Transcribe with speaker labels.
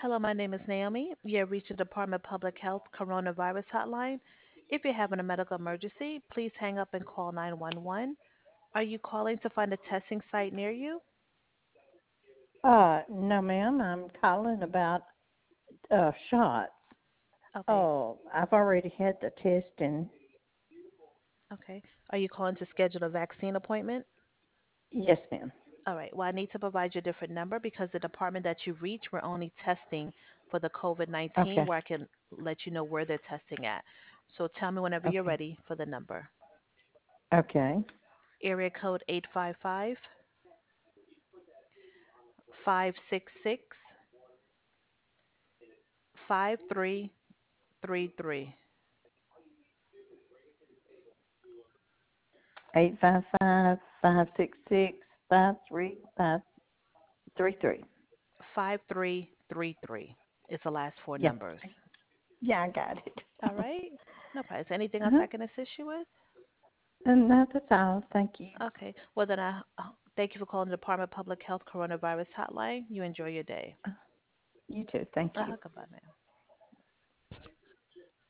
Speaker 1: Hello, my name is Naomi. You have reached the Department of Public Health Coronavirus Hotline. If you're having a medical emergency, please hang up and call 911. Are you calling to find a testing site near you?
Speaker 2: No, ma'am. I'm calling about shots.
Speaker 1: Okay,
Speaker 2: Oh, I've already had the test, and
Speaker 1: okay. Are you calling to schedule a vaccine appointment?
Speaker 2: yes, ma'am.
Speaker 1: All right. Well, I need to provide you a different number because the department that you reach, we're only testing for the COVID 19
Speaker 2: Okay,
Speaker 1: where I can let you know where they're testing at. So tell me whenever you're
Speaker 2: okay,
Speaker 1: ready for the number.
Speaker 2: okay.
Speaker 1: Area code 855 566 5333.
Speaker 2: 855-566-5333.
Speaker 1: 5333 is the last four
Speaker 2: Yeah,
Speaker 1: numbers.
Speaker 2: yeah, I got it.
Speaker 1: All right. No problem. Is there anything else
Speaker 2: Uh-huh.
Speaker 1: I can assist you with?
Speaker 2: And no, that's all. Thank you.
Speaker 1: Okay. Well, then I thank you for calling the Department of Public Health Coronavirus Hotline. You enjoy your day.
Speaker 2: You too. Thank you.
Speaker 1: Goodbye, ma'am.